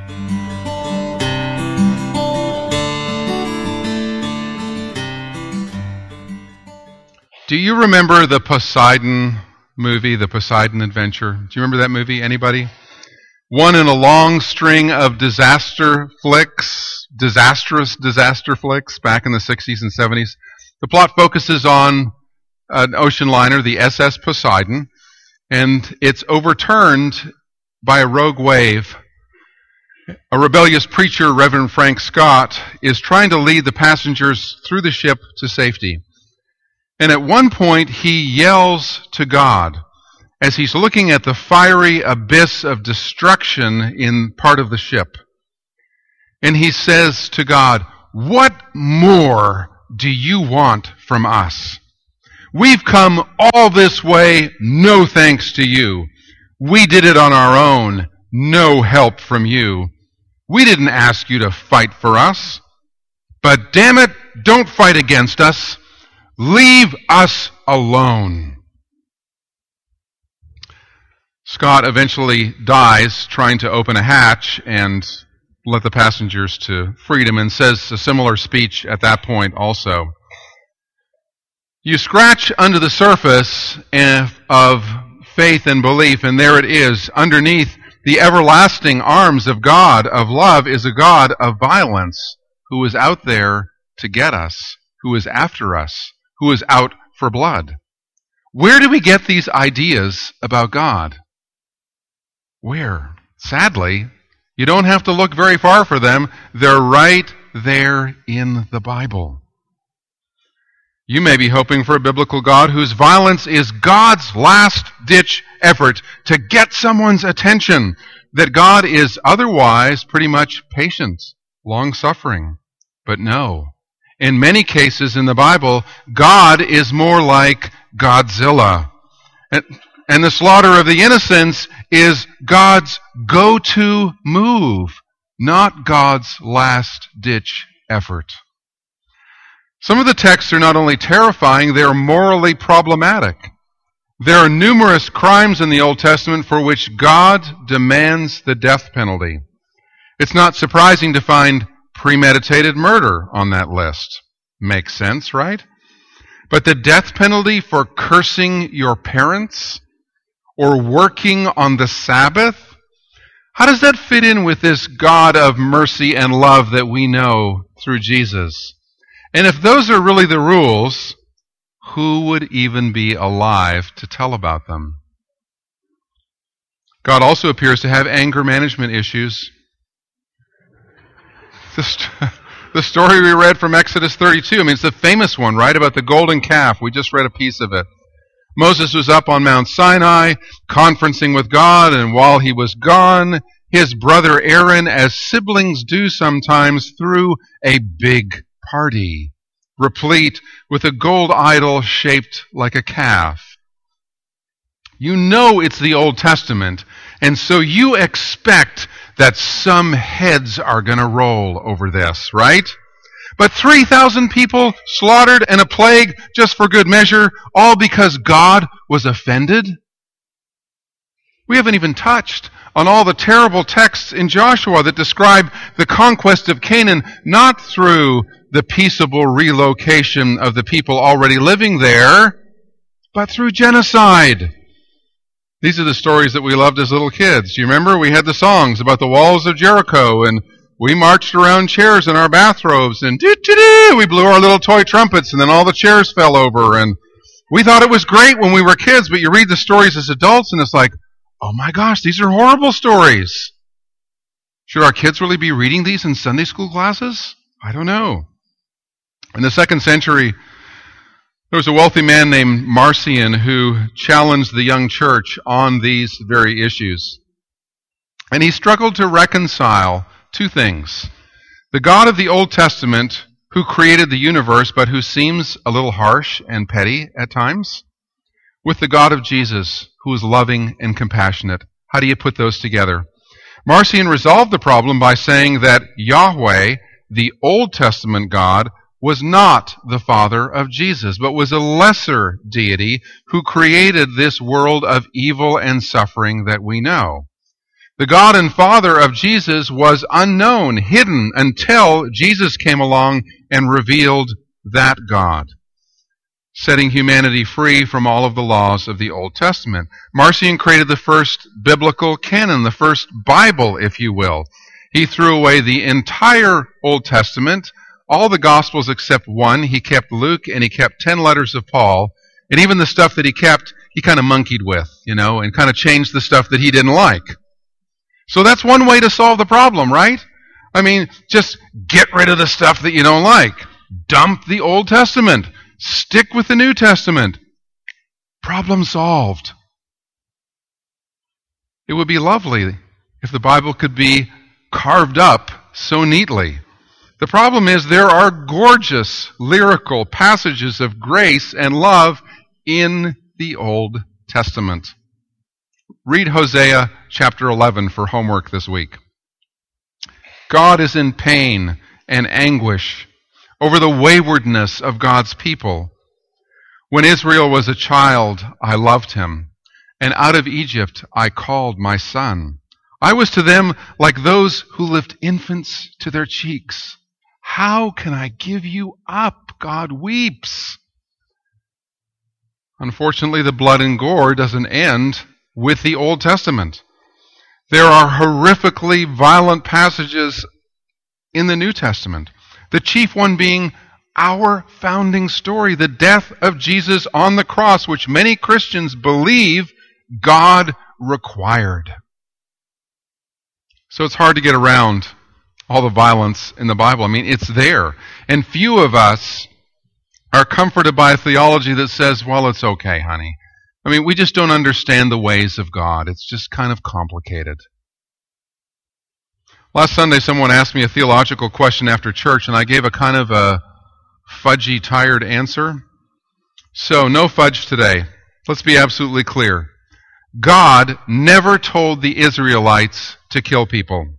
Do you remember the Poseidon movie, the Poseidon Adventure? Do you remember that movie? Anybody? One in a long string of disastrous disaster flicks back in the 60s and 70s. The plot focuses on an ocean liner, the SS Poseidon, and it's overturned by a rogue wave. A rebellious preacher, Reverend Frank Scott, is trying to lead the passengers through the ship to safety. And at one point, he yells to God as he's looking at the fiery abyss of destruction in part of the ship. And he says to God, "What more do you want from us? We've come all this way, no thanks to you. We did it on our own, no help from you. We didn't ask you to fight for us. But damn it, don't fight against us. Leave us alone." Scott eventually dies trying to open a hatch and let the passengers to freedom, and says a similar speech at that point also. You scratch under the surface of faith and belief, and there it is. Underneath the everlasting arms of God, of love, is a God of violence who is out there to get us, who is after us, who is out for blood. Where do we get these ideas about God? Where? Sadly, you don't have to look very far for them. They're right there in the Bible. You may be hoping for a biblical God whose violence is God's last-ditch effort to get someone's attention, that God is otherwise pretty much patient, long-suffering. But no. In many cases in the Bible, God is more like Godzilla. And the slaughter of the innocents is God's go-to move, not God's last-ditch effort. Some of the texts are not only terrifying, they are morally problematic. There are numerous crimes in the Old Testament for which God demands the death penalty. It's not surprising to find premeditated murder on that list. Makes sense, right? But the death penalty for cursing your parents or working on the Sabbath? How does that fit in with this God of mercy and love that we know through Jesus? And if those are really the rules, who would even be alive to tell about them? God also appears to have anger management issues. The story we read from Exodus 32, it's the famous one, right, about the golden calf. We just read a piece of it. Moses was up on Mount Sinai, conferencing with God, and while he was gone, his brother Aaron, as siblings do sometimes, threw a big party, replete with a gold idol shaped like a calf. You know it's the Old Testament, and so you expect that some heads are going to roll over this, right? But 3,000 people slaughtered and a plague just for good measure, all because God was offended? We haven't even touched on all the terrible texts in Joshua that describe the conquest of Canaan, not through the peaceable relocation of the people already living there, but through genocide. These are the stories that we loved as little kids. You remember? We had the songs about the walls of Jericho, and we marched around chairs in our bathrobes, and we blew our little toy trumpets, and then all the chairs fell over. And we thought it was great when we were kids, but you read the stories as adults, and it's like, oh my gosh, these are horrible stories. Should our kids really be reading these in Sunday school classes? I don't know. In the 2nd century, there was a wealthy man named Marcion who challenged the young church on these very issues. And he struggled to reconcile two things. The God of the Old Testament, who created the universe, but who seems a little harsh and petty at times, with the God of Jesus, who is loving and compassionate. How do you put those together? Marcion resolved the problem by saying that Yahweh, the Old Testament God, was not the Father of Jesus, but was a lesser deity who created this world of evil and suffering that we know. The God and Father of Jesus was unknown, hidden, until Jesus came along and revealed that God, setting humanity free from all of the laws of the Old Testament. Marcion created the first biblical canon, the first Bible, if you will. He threw away the entire Old Testament, all the Gospels except one. He kept Luke, and he kept 10 letters of Paul, and even the stuff that he kept, he kind of monkeyed with, and kind of changed the stuff that he didn't like. So that's one way to solve the problem, right? I mean, just get rid of the stuff that you don't like. Dump the Old Testament. Stick with the New Testament. Problem solved. It would be lovely if the Bible could be carved up so neatly. The problem is there are gorgeous lyrical passages of grace and love in the Old Testament. Read Hosea chapter 11 for homework this week. God is in pain and anguish over the waywardness of God's people. When Israel was a child, I loved him, and out of Egypt I called my son. I was to them like those who lift infants to their cheeks. How can I give you up? God weeps. Unfortunately, the blood and gore doesn't end with the Old Testament. There are horrifically violent passages in the New Testament. The chief one being our founding story, the death of Jesus on the cross, which many Christians believe God required. So it's hard to get around all the violence in the Bible. I mean, it's there. And few of us are comforted by a theology that says, well, it's okay, honey. I mean, we just don't understand the ways of God. It's just kind of complicated. Last Sunday, someone asked me a theological question after church, and I gave a kind of a fudgy, tired answer. So, no fudge today. Let's be absolutely clear. God never told the Israelites to kill people.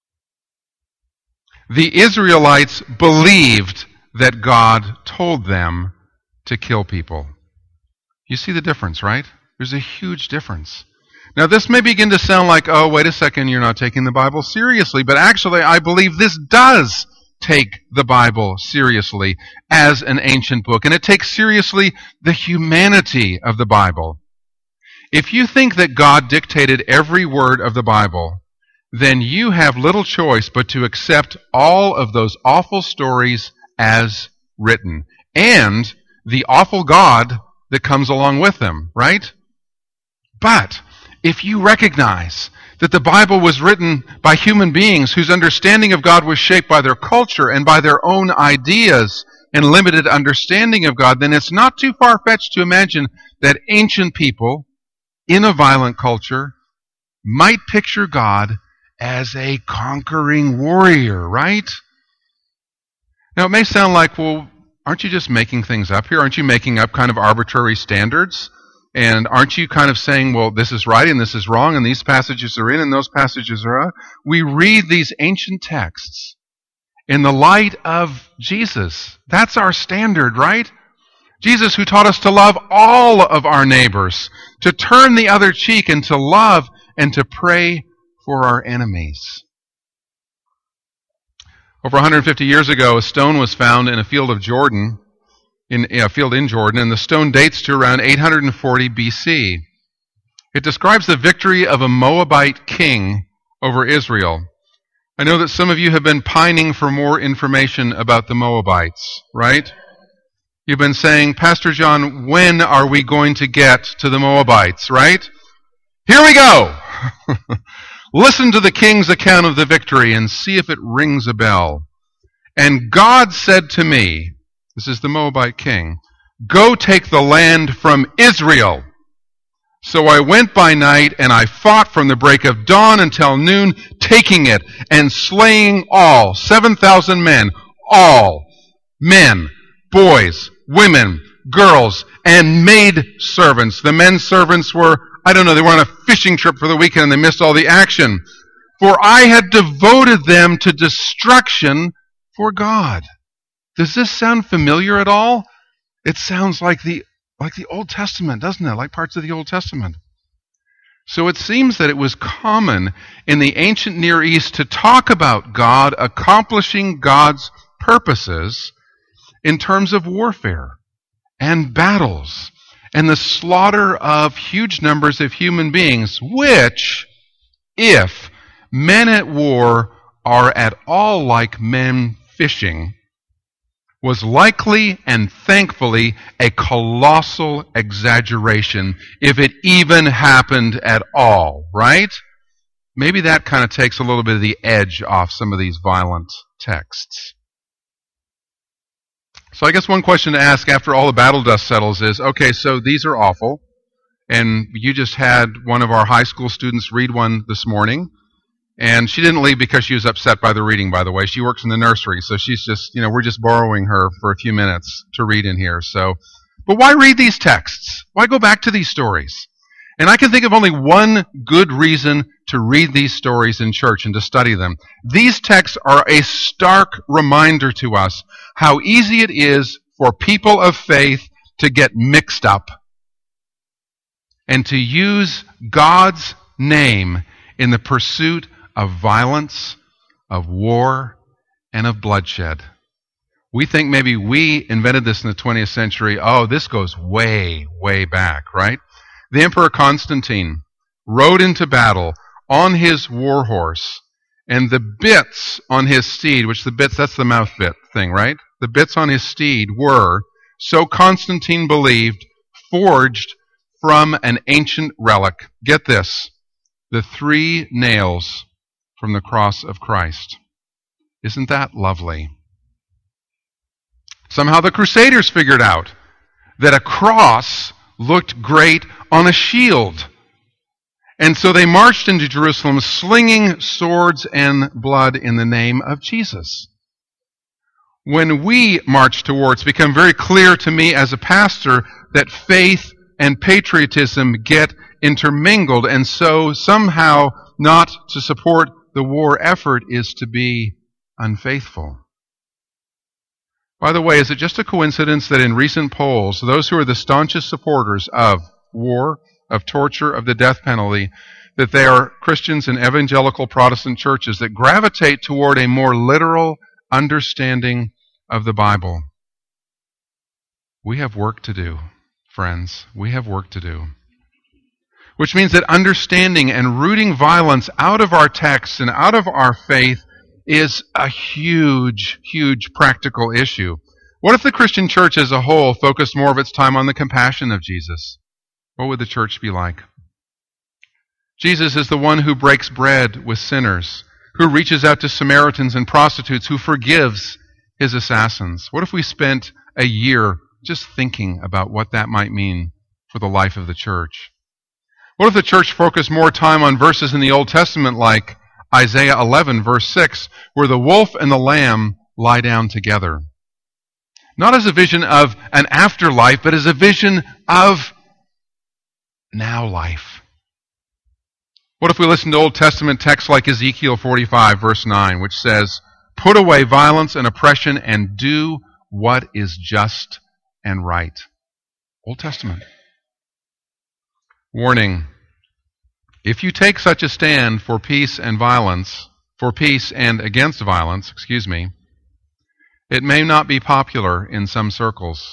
The Israelites believed that God told them to kill people. You see the difference, right? There's a huge difference. Now, this may begin to sound like, oh, wait a second, you're not taking the Bible seriously. But actually, I believe this does take the Bible seriously as an ancient book. And it takes seriously the humanity of the Bible. If you think that God dictated every word of the Bible, then you have little choice but to accept all of those awful stories as written. And the awful God that comes along with them, right? But if you recognize that the Bible was written by human beings whose understanding of God was shaped by their culture and by their own ideas and limited understanding of God, then it's not too far-fetched to imagine that ancient people in a violent culture might picture God as a conquering warrior, right? Now, it may sound like, well, aren't you just making things up here? Aren't you making up kind of arbitrary standards? And aren't you kind of saying, well, this is right and this is wrong and these passages are in and those passages are out? We read these ancient texts in the light of Jesus. That's our standard, right? Jesus, who taught us to love all of our neighbors, to turn the other cheek and to love and to pray for our enemies. Over 150 years ago, a stone was found in a field of Jordan, in Jordan, and the stone dates to around 840 BC. It describes the victory of a Moabite king over Israel. I know that some of you have been pining for more information about the Moabites, right? You've been saying, Pastor John, when are we going to get to the Moabites, right? Here we go! Listen to the king's account of the victory and see if it rings a bell. And God said to me, this is the Moabite king, go take the land from Israel. So I went by night and I fought from the break of dawn until noon, taking it and slaying all, 7,000 men, all, men, boys, women, girls, and maid servants. The men servants were, they were on a fishing trip for the weekend and they missed all the action. For I had devoted them to destruction for God. Does this sound familiar at all? It sounds like the Old Testament, doesn't it? Like parts of the Old Testament. So it seems that it was common in the ancient Near East to talk about God accomplishing God's purposes in terms of warfare and battles and the slaughter of huge numbers of human beings, which, if men at war are at all like men fishing, was likely and thankfully a colossal exaggeration, if it even happened at all, right? Maybe that kind of takes a little bit of the edge off some of these violent texts. So I guess one question to ask after all the battle dust settles is, okay, so these are awful, and you just had one of our high school students read one this morning, and she didn't leave because she was upset by the reading, by the way. She works in the nursery, so she's just, we're just borrowing her for a few minutes to read in here. But why read these texts? Why go back to these stories? And I can think of only one good reason to read these stories in church and to study them. These texts are a stark reminder to us how easy it is for people of faith to get mixed up and to use God's name in the pursuit of violence, of war, and of bloodshed. We think maybe we invented this in the 20th century. Oh, this goes way, way back, right? The Emperor Constantine rode into battle on his war horse, and the bits on his steed, that's the mouth bit thing, right? The bits on his steed were, so Constantine believed, forged from an ancient relic. Get this, the 3 nails from the cross of Christ. Isn't that lovely? Somehow the Crusaders figured out that a cross looked great on a shield. And so they marched into Jerusalem slinging swords and blood in the name of Jesus. When we march to war, it's become very clear to me as a pastor that faith and patriotism get intermingled, and so somehow not to support the war effort is to be unfaithful. By the way, is it just a coincidence that in recent polls, those who are the staunchest supporters of war, of torture, of the death penalty, that they are Christians in evangelical Protestant churches that gravitate toward a more literal understanding of the Bible? We have work to do, friends. We have work to do. Which means that understanding and rooting violence out of our texts and out of our faith is a huge, huge practical issue. What if the Christian church as a whole focused more of its time on the compassion of Jesus? What would the church be like? Jesus is the one who breaks bread with sinners, who reaches out to Samaritans and prostitutes, who forgives his assassins. What if we spent a year just thinking about what that might mean for the life of the church? What if the church focused more time on verses in the Old Testament like Isaiah 11, verse 6, where the wolf and the lamb lie down together? Not as a vision of an afterlife, but as a vision of now life. What if we listen to Old Testament texts like Ezekiel 45, verse 9, which says, "Put away violence and oppression and do what is just and right." Old Testament. Warning: if you take such a stand for peace and against violence, it may not be popular in some circles.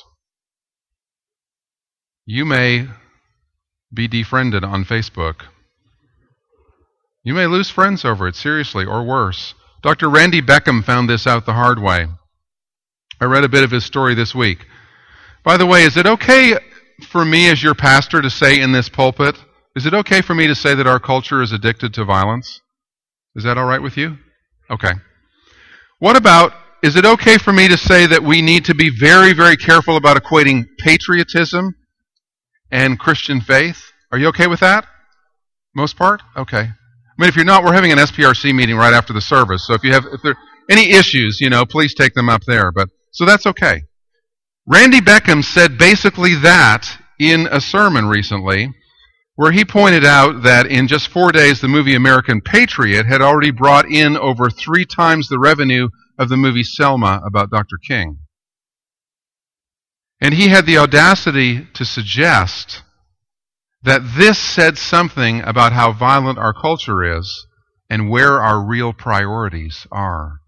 You may be defriended on Facebook. You may lose friends over it, seriously, or worse. Dr. Randy Beckham found this out the hard way. I read a bit of his story this week. By the way, is it okay for me as your pastor to say in this pulpit, is it okay for me to say that our culture is addicted to violence? Is that all right with you? Okay. What about, is it okay for me to say that we need to be very, very careful about equating patriotism and Christian faith? Are you okay with that? Most part? Okay. I mean, if you're not, we're having an SPRC meeting right after the service, so if there are any issues, please take them up there. So that's okay. Randy Beckham said basically that in a sermon recently, where he pointed out that in just 4 days, the movie American Patriot had already brought in over 3 times the revenue of the movie Selma about Dr. King. And he had the audacity to suggest that this said something about how violent our culture is and where our real priorities are.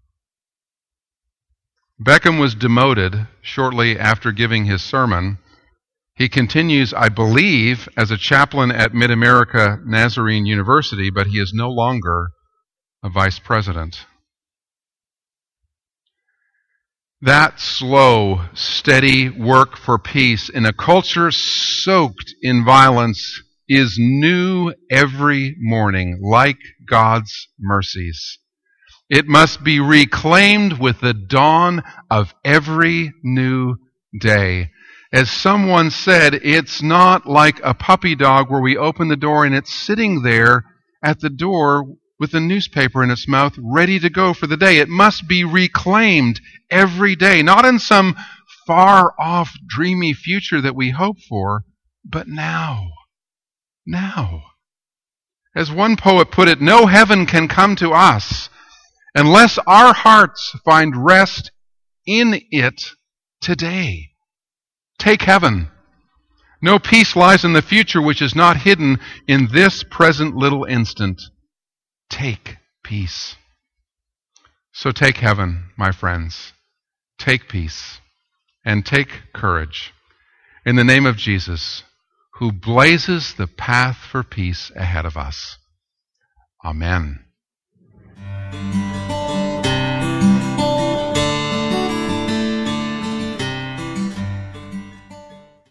Beckham was demoted shortly after giving his sermon. He continues, I believe, as a chaplain at Mid-America Nazarene University, but he is no longer a vice president. That slow, steady work for peace in a culture soaked in violence is new every morning, like God's mercies. It must be reclaimed with the dawn of every new day. As someone said, it's not like a puppy dog where we open the door and it's sitting there at the door with a newspaper in its mouth, ready to go for the day. It must be reclaimed every day, not in some far-off, dreamy future that we hope for, but now. Now. As one poet put it, no heaven can come to us unless our hearts find rest in it today. Take heaven. No peace lies in the future which is not hidden in this present little instant. Take peace. So take heaven, my friends. Take peace and take courage in the name of Jesus, who blazes the path for peace ahead of us. Amen.